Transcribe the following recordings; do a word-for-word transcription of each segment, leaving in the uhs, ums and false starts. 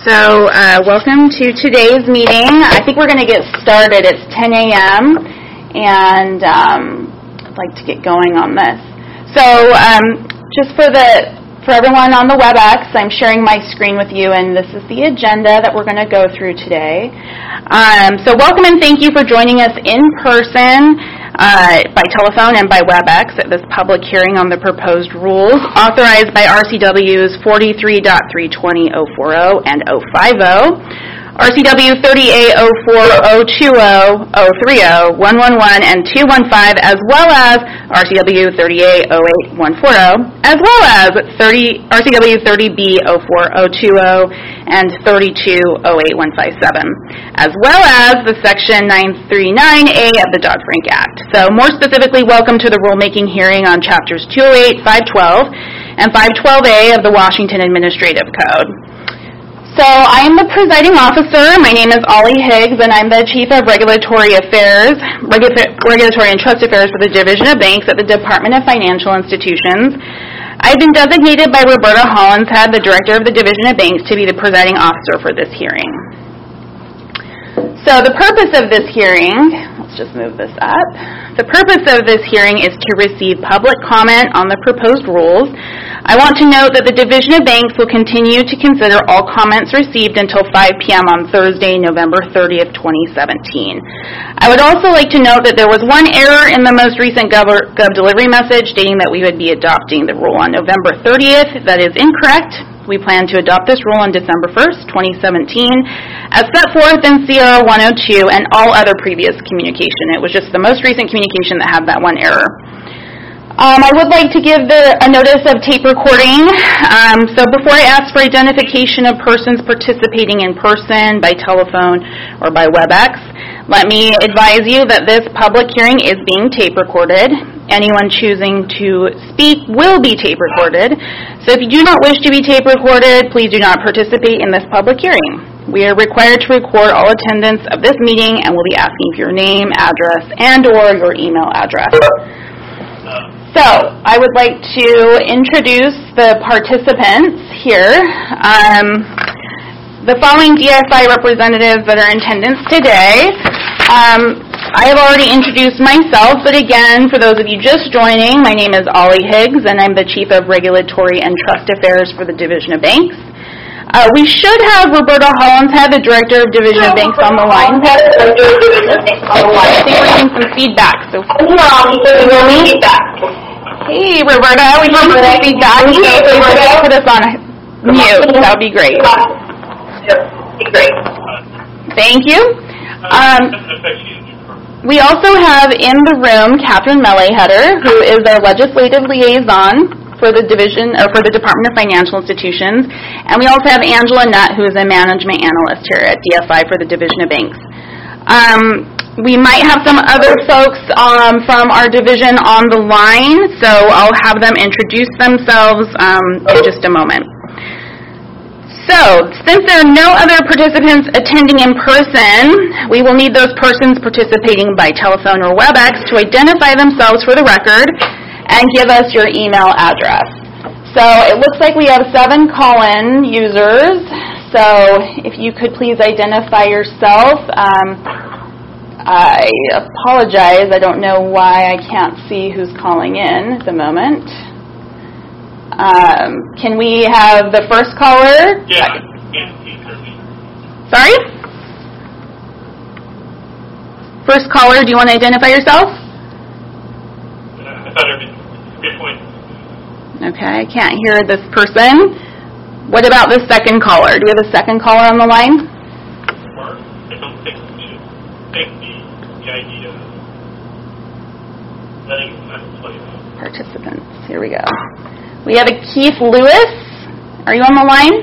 So, uh, welcome to today's meeting. I think we're going to get started. It's ten a.m. and um, I'd like to get going on this. So, um, just for the for everyone on the WebEx, I'm sharing my screen with you, and this is the agenda that we're going to go through today. Um, so, welcome and thank you for joining us in person, uh, by telephone, and by WebEx at this public hearing on the proposed rules authorized by R C Ws forty-three point three twenty point oh four oh and oh five oh, R C W thirty-eight oh four oh two oh oh three oh one one one and two one five, as well as R C W thirty-eight oh eight one four oh, as well as thirty R C W thirty B oh four oh two oh and thirty-two oh eight one five seven, as well as the Section nine thirty-nine A of the Dodd-Frank Act. So more specifically, welcome to the rulemaking hearing on Chapters two oh eight, five twelve, and five twelve A of the Washington Administrative Code. So I am the presiding officer. My name is Ollie Higgs, and I'm the Chief of Regulatory Affairs, Regu- Regulatory and Trust Affairs for the Division of Banks at the Department of Financial Institutions. I've been designated by Roberta Hollinshead, the Director of the Division of Banks, to be the presiding officer for this hearing. So the purpose of this hearing, let's just move this up. The purpose of this hearing is to receive public comment on the proposed rules. I want to note that the Division of Banks will continue to consider all comments received until five p.m. on Thursday, November thirtieth, twenty seventeen. I would also like to note that there was one error in the most recent Gov, Gov delivery message stating that we would be adopting the rule on November thirtieth. That is incorrect. We plan to adopt this rule on December first, twenty seventeen, as set forth in C R one oh two and all other previous communication. It was just the most recent communication that had that one error. Um, I would like to give the, a notice of tape recording. Um, so before I ask for identification of persons participating in person, by telephone, or by WebEx, let me advise you that this public hearing is being tape recorded. Anyone choosing to speak will be tape recorded. So if you do not wish to be tape recorded, please do not participate in this public hearing. We are required to record all attendance of this meeting and will be asking for your name, address, and or your email address. So, I would like to introduce the participants here. Um, the following D S I representatives that are in attendance today. Um, I have already introduced myself, but again, for those of you just joining, my name is Ollie Higgs, and I'm the Chief of Regulatory and Trust Affairs for the Division of Banks. Uh, we should have Roberta Hollinshead, the Director of Division of Banks, on the line. I think we're getting some feedback. So, can you hear me? Hey, Roberta, we have some feedback. So if you could put us on mute, that would be great. Thank you. Um, we also have in the room Catherine Melleheder, who is our legislative liaison for the division or for the Department of Financial Institutions, and we also have Angela Nutt, who is a management analyst here at D F I for the Division of Banks. Um, we might have some other folks um, from our division on the line, so I'll have them introduce themselves um, in just a moment. So, since there are no other participants attending in person, we will need those persons participating by telephone or WebEx to identify themselves for the record and give us your email address. So it looks like we have seven call-in users. So if you could please identify yourself. Um, I apologize. I don't know why I can't see who's calling in at the moment. Um, can we have the first caller? Yeah. Sorry? First caller, do you want to identify yourself? I thought it was good point. Okay, I can't hear this person. What about the second caller? Do we have a second caller on the line? Or I don't think we should take the, the idea of letting them play that. Participants. Here we go. We have a Keith Lewis. Are you on the line?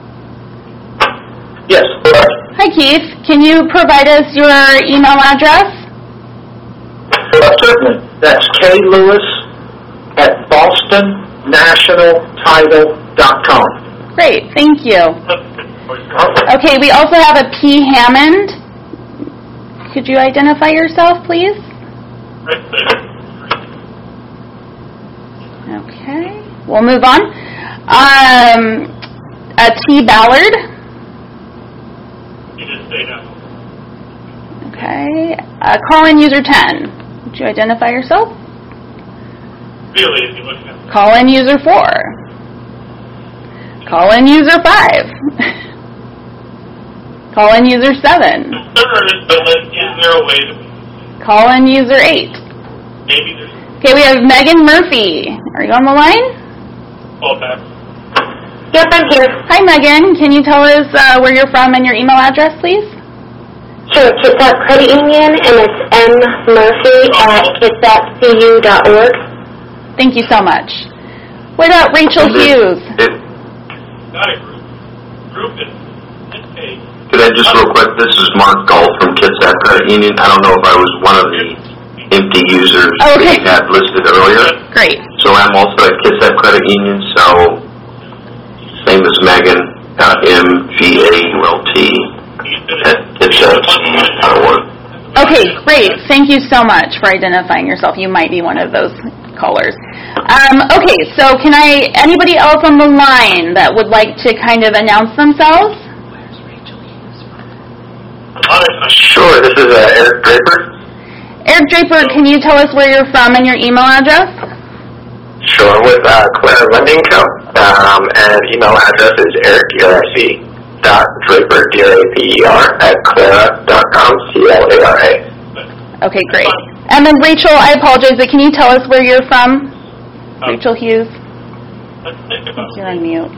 Yes. Hi, Keith. Can you provide us your email address? Certainly. That's K. Lewis at boston national title dot com. Great. Thank you. Okay, we also have a P. Hammond. Could you identify yourself, please? Right there. Okay. We'll move on. Um, a T. Ballard. State National. Okay. Uh, call-in user ten. Would you identify yourself? Really, if you're looking at Call-in user four. Call-in user five. Call-in user seven. servers, but like, is there a way to Call-in user eight. maybe there's Okay, we have Megan Murphy. Are you on the line? fallback? Yep, I'm here. Hi, Megan. Can you tell us uh, where you're from and your email address, please? Sure, Kitsap Credit Union, and it's M. Murphy at kitsap c u dot org. Thank you so much. What about Rachel Hughes? Not a group. Group is it's a Could I just real quick, this is Mark Galt from Kitsap Credit Union. I don't know if I was one of the empty users Okay. we had listed earlier. Great. So I'm also at Kitsap Credit Union, so same as Megan, uh, M G A U L T at kitsap dot org. Okay, great. Thank you so much for identifying yourself. You might be one of those callers. Um, okay, so can I, anybody else on the line that would like to kind of announce themselves? Sure, this is uh, Eric Draper. Eric Draper, can you tell us where you're from and your email address? Sure, I'm with uh, Clara Lending Co. Um, and email address is eric, E R I C, dot Draper, D R A P E R, at clara dot com, C L A R A. Okay, great. And then Rachel, I apologize, but can you tell us where you're from? Um, Rachel Hughes, Let's think about you're on mute.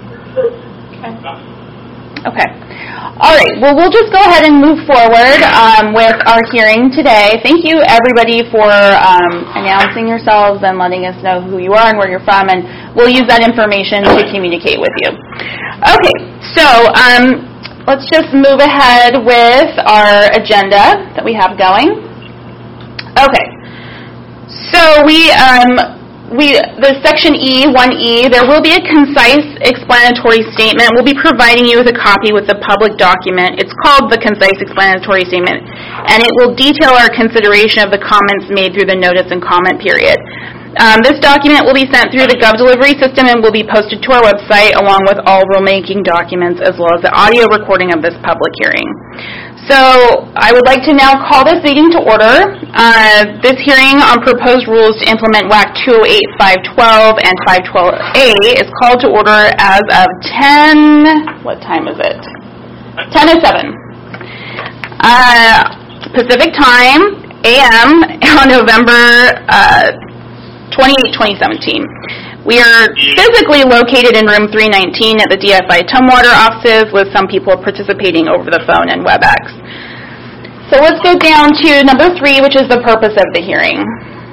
it. Okay. All right. Well, we'll just go ahead and move forward um, with our hearing today. Thank you, everybody, for um, announcing yourselves and letting us know who you are and where you're from, and we'll use that information to communicate with you. Okay. So um, let's just move ahead with our agenda that we have going. Okay. So we... Um, We, the section E, one E, there will be a concise explanatory statement. We'll be providing you with a copy with the public document. It's called the concise explanatory statement, and it will detail our consideration of the comments made through the notice and comment period. Um, this document will be sent through the Gov delivery system and will be posted to our website along with all rulemaking documents as well as the audio recording of this public hearing. So I would like to now call this meeting to order. Uh, this hearing on proposed rules to implement W A C two oh eight, five twelve, and five twelve A is called to order as of ten, what time is it? ten oh seven. Uh, Pacific time, A M, on November uh, twenty-eighth, twenty seventeen. We are physically located in room three nineteen at the D F I Tumwater offices with some people participating over the phone and WebEx. So let's go down to number three, which is the purpose of the hearing.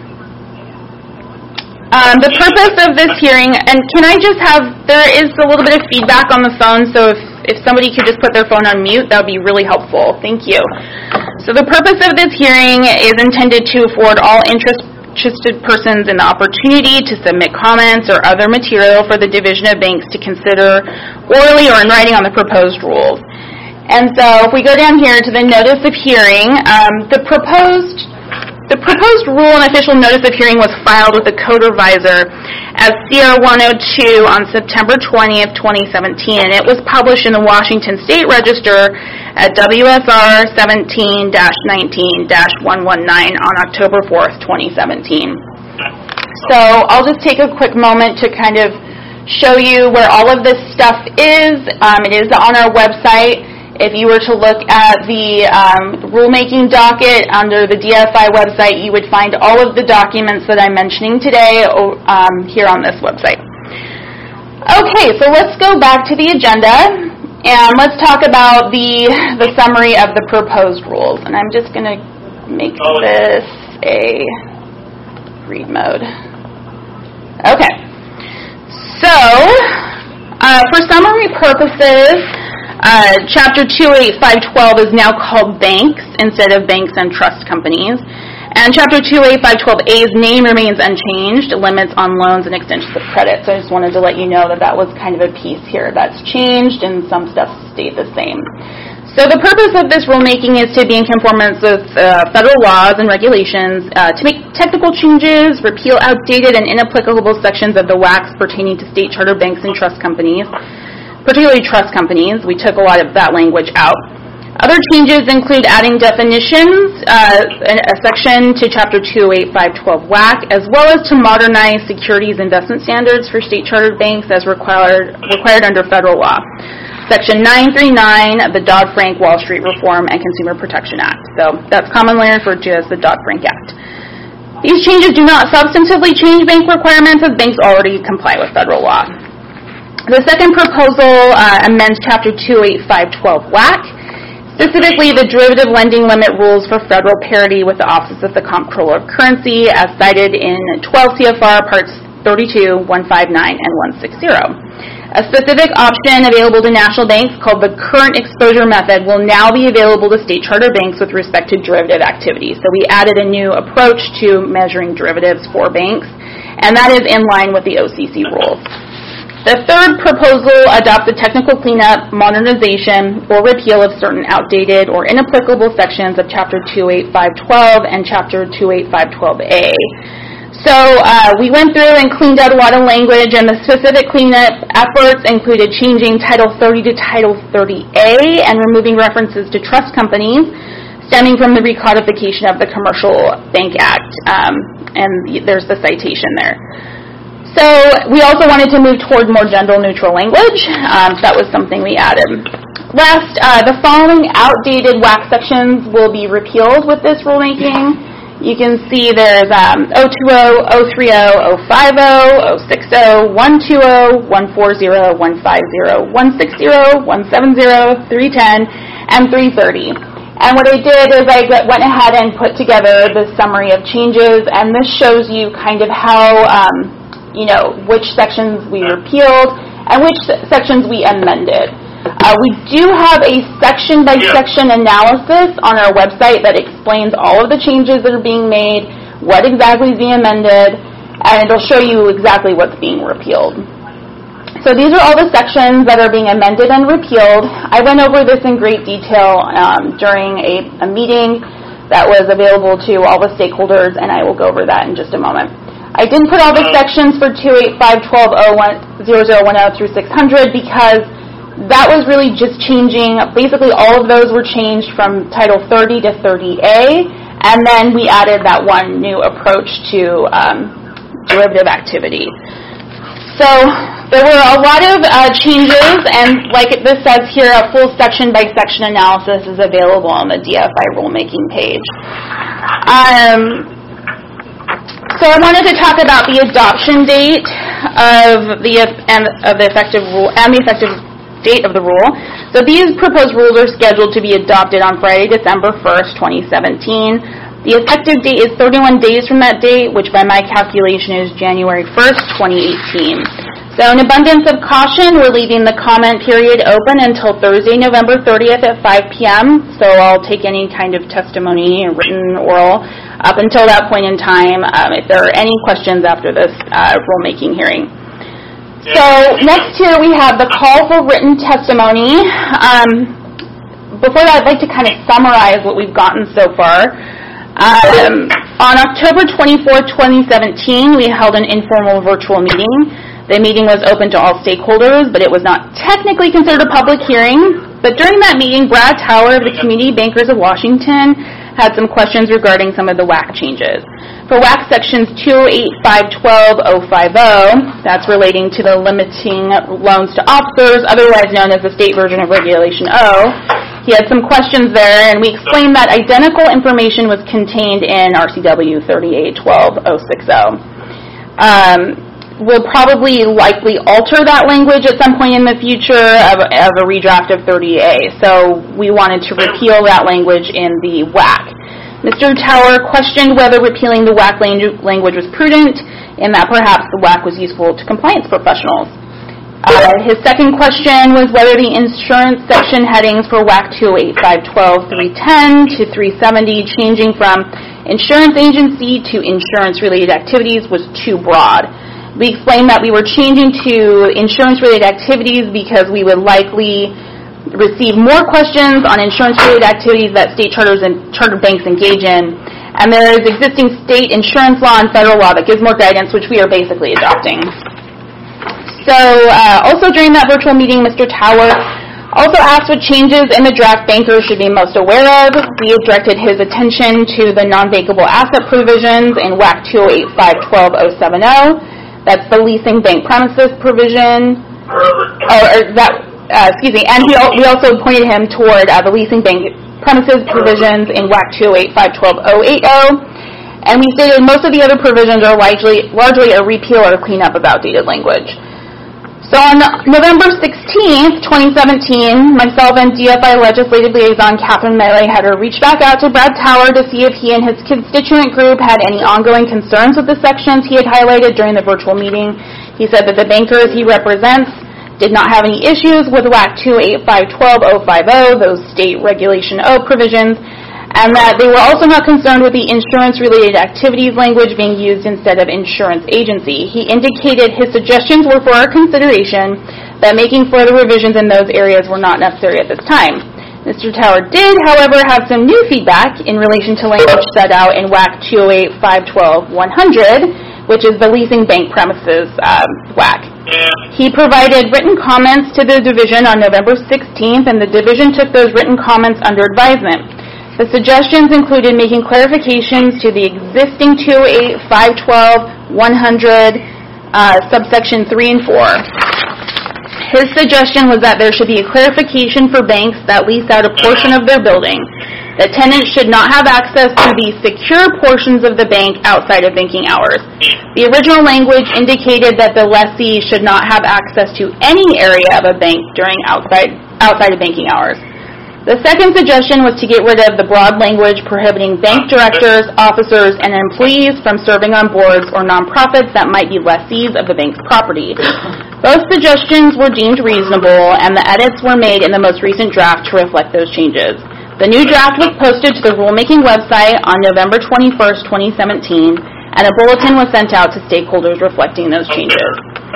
Um, the purpose of this hearing, and can I just have, there is a little bit of feedback on the phone, so if, if somebody could just put their phone on mute, that would be really helpful. Thank you. So the purpose of this hearing is intended to afford all interest interested persons an opportunity to submit comments or other material for the Division of Banks to consider orally or in writing on the proposed rules. And so if we go down here to the notice of hearing, um, the proposed the proposed rule and official notice of hearing was filed with the Code Revisor as C R one oh two on September twentieth, twenty seventeen, and it was published in the Washington State Register at W S R seventeen dash nineteen dash one nineteen on October fourth, twenty seventeen. So I'll just take a quick moment to kind of show you where all of this stuff is. Um, it is on our website. If you were to look at the um, rulemaking docket under the D F I website, you would find all of the documents that I'm mentioning today um, here on this website. Okay, so let's go back to the agenda, and let's talk about the, the summary of the proposed rules. And I'm just going to make this a read mode. Okay, so uh, for summary purposes, Uh, Chapter two oh eight, five twelve is now called Banks instead of Banks and Trust Companies. And Chapter two oh eight, five twelve A's name remains unchanged, limits on loans and extensions of credit. So I just wanted to let you know that that was kind of a piece here that's changed and some stuff stayed the same. So the purpose of this rulemaking is to be in conformance with uh, federal laws and regulations, uh, to make technical changes, repeal outdated and inapplicable sections of the W A Cs pertaining to state charter banks and trust companies, particularly trust companies. We took a lot of that language out. Other changes include adding definitions, uh, a section to Chapter two oh eight five twelve W A C, as well as to modernize securities investment standards for state-chartered banks as required required under federal law. Section nine thirty-nine of the Dodd-Frank Wall Street Reform and Consumer Protection Act. So that's commonly referred to as the Dodd-Frank Act. These changes do not substantively change bank requirements, as banks already comply with federal law. The second proposal uh, amends Chapter two oh eight five twelve W A C. Specifically, the derivative lending limit rules for federal parity with the Office of the Comptroller of Currency, as cited in twelve C F R Parts thirty-two, one fifty-nine, and one sixty. A specific option available to national banks called the current exposure method will now be available to state charter banks with respect to derivative activity. So we added a new approach to measuring derivatives for banks, and that is in line with the O C C rules. The third proposal adopts a technical cleanup, modernization, or repeal of certain outdated or inapplicable sections of Chapter two oh eight five twelve and Chapter two oh eight five twelve A. So uh, we went through and cleaned out a lot of language, and the specific cleanup efforts included changing Title thirty to Title thirty A and removing references to trust companies stemming from the recodification of the Commercial Bank Act, um, and there's the citation there. So we also wanted to move toward more gender-neutral language. Um, so that was something we added. Last, uh, the following outdated W A C sections will be repealed with this rulemaking. You can see there's um, oh two oh, oh thirty, oh fifty, oh sixty, one twenty, one forty, one fifty, one sixty, one seventy, three ten, and three thirty. And what I did is I went ahead and put together the summary of changes, and this shows you kind of how um, you know, which sections we repealed and which sections we amended. Uh, we do have a section-by-section analysis on our website that explains all of the changes that are being made, what exactly is being amended, and it'll show you exactly what's being repealed. So these are all the sections that are being amended and repealed. I went over this in great detail um, during a, a meeting that was available to all the stakeholders, and I will go over that in just a moment. I didn't put all the sections for two oh eight five twelve oh one oh ten through six hundred because that was really just changing. Basically, all of those were changed from Title thirty to thirty A, and then we added that one new approach to um, derivative activity. So there were a lot of uh, changes, and like this says here, a full section-by-section analysis is available on the D F I rulemaking page. Um, So I wanted to talk about the adoption date of the and of the effective rule and the effective date of the rule. So these proposed rules are scheduled to be adopted on Friday, December first, twenty seventeen. The effective date is thirty-one days from that date, which by my calculation is January first, twenty eighteen. So in abundance of caution, we're leaving the comment period open until Thursday, November thirtieth at five p.m. So I'll take any kind of testimony, written, oral, up until that point in time, um, if there are any questions after this uh, rulemaking hearing. So next here we have the call for written testimony. Um, before that, I'd like to kind of summarize what we've gotten so far. Um, on October twenty-fourth, twenty seventeen, we held an informal virtual meeting. The meeting was open to all stakeholders, but it was not technically considered a public hearing. But during that meeting, Brad Tower of the Community Bankers of Washington had some questions regarding some of the W A C changes. For W A C sections two oh eight five twelve oh fifty, that's relating to the limiting loans to officers, otherwise known as the state version of Regulation O, he had some questions there, and we explained that identical information was contained in R C W thirty-eight twelve oh sixty. Um, We'll probably likely alter that language at some point in the future of, of a redraft of thirty A. So we wanted to repeal that language in the W A C. Mister Tower questioned whether repealing the W A C language was prudent and that perhaps the W A C was useful to compliance professionals. Uh, his second question was whether the insurance section headings for W A C two oh eight five twelve three ten to three seventy changing from insurance agency to insurance-related activities was too broad. We explained that we were changing to insurance-related activities because we would likely receive more questions on insurance-related activities that state charters and chartered banks engage in. And there is existing state insurance law and federal law that gives more guidance, which we are basically adopting. So uh, also during that virtual meeting, Mister Tower Also asked what changes in the draft bankers should be most aware of. We have directed his attention to the non-bankable asset provisions in W A C two oh eight five one two oh seven oh. That's the leasing bank premises provision. Or, or that, uh, excuse me, and he, we also pointed him toward uh, the leasing bank premises provisions in W A C two oh eight five one two oh eight oh. And we stated most of the other provisions are largely, largely a repeal or cleanup of outdated language. So on November sixteenth, twenty seventeen, myself and D F I Legislative Liaison Catherine Mehley-Header reached back out to Brad Tower to see if he and his constituent group had any ongoing concerns with the sections he had highlighted during the virtual meeting. He said that the bankers he represents did not have any issues with W A C two oh eight five one two oh five oh, those state regulation O provisions, and that they were also not concerned with the insurance-related activities language being used instead of insurance agency. He indicated his suggestions were for our consideration, that making further revisions in those areas were not necessary at this time. Mister Tower did, however, have some new feedback in relation to language set out in W A C two oh eight five one two one hundred, which is the leasing bank premises um, W A C. He provided written comments to the division on November sixteenth, and the division took those written comments under advisement. The suggestions included making clarifications to the existing two oh eight five one two one hundred uh, subsection three and four. His suggestion was that there should be a clarification for banks that lease out a portion of their building. The tenant should not have access to the secure portions of the bank outside of banking hours. The original language indicated that the lessee should not have access to any area of a bank during outside outside of banking hours. The second suggestion was to get rid of the broad language prohibiting bank directors, officers, and employees from serving on boards or nonprofits that might be lessees of the bank's property. Both suggestions were deemed reasonable, and the edits were made in the most recent draft to reflect those changes. The new draft was posted to the rulemaking website on November twenty-first, twenty seventeen, and a bulletin was sent out to stakeholders reflecting those changes.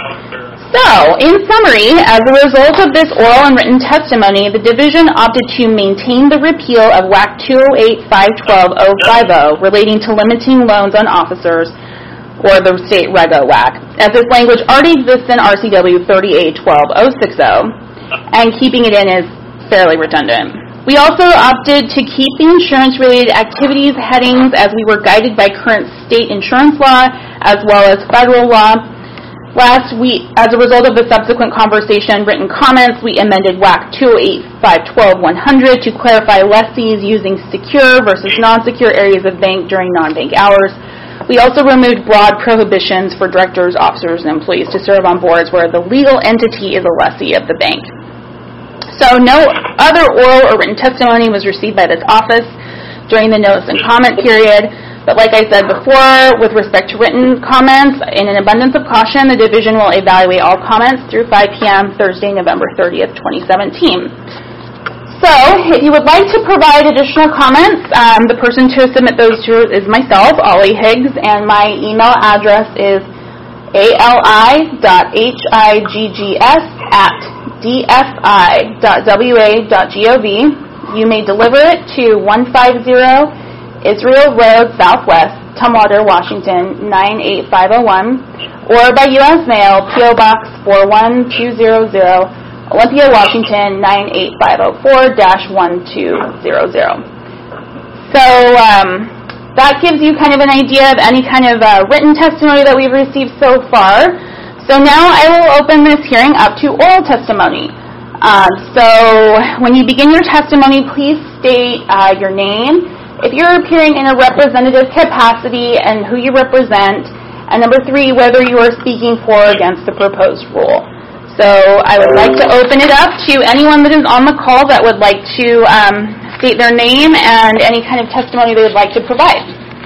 So, in summary, as a result of this oral and written testimony, the division opted to maintain the repeal of W A C two oh eight five one two oh five oh relating to limiting loans on officers, or the state Reg-O W A C, as this language already exists in R C W thirty-eight twelve oh sixty, and keeping it in is fairly redundant. We also opted to keep the insurance-related activities headings as we were guided by current state insurance law as well as federal law. Last week, as a result of the subsequent conversation and written comments, we amended W A C two oh eight five one two one hundred to clarify lessees using secure versus non-secure areas of bank during non-bank hours. We also removed broad prohibitions for directors, officers, and employees to serve on boards where the legal entity is a lessee of the bank. So no other oral or written testimony was received by this office during the notice and comment period. But like I said before, with respect to written comments, in an abundance of caution, the division will evaluate all comments through five p.m. Thursday, November thirtieth, twenty seventeen. So, if you would like to provide additional comments, um, the person to submit those to is myself, Ollie Higgs, and my email address is ali dot higgs at dfi dot wa dot gov. You may deliver it to one five zero Israel Road Southwest, Tumwater, Washington, nine eight five oh one, or by U S mail, P O Box four one two zero zero, Olympia, Washington, nine eight five oh four dash one two zero zero. So um, that gives you kind of an idea of any kind of uh, written testimony that we've received so far. So now I will open this hearing up to oral testimony. Uh, so when you begin your testimony, please state uh, your name, if you're appearing in a representative capacity, and who you represent, and number three, whether you are speaking for or against the proposed rule. So I would like to open it up to anyone that is on the call that would like to um, state their name and any kind of testimony they would like to provide.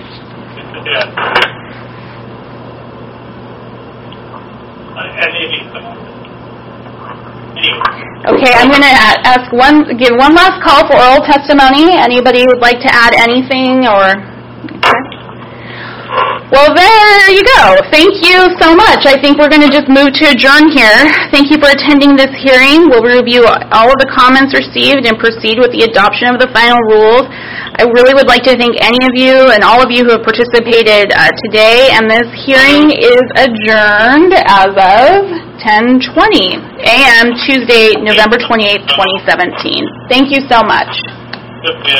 Okay, I'm going to ask one, give one last call for oral testimony. Anybody would like to add anything or? Okay. Well, there you go. Thank you so much. I think we're going to just move to adjourn here. Thank you for attending this hearing. We'll review all of the comments received and proceed with the adoption of the final rules. I really would like to thank any of you and all of you who have participated uh, today, and this hearing is adjourned as of ten twenty a m Tuesday, November twenty-eighth, twenty seventeen. Thank you so much.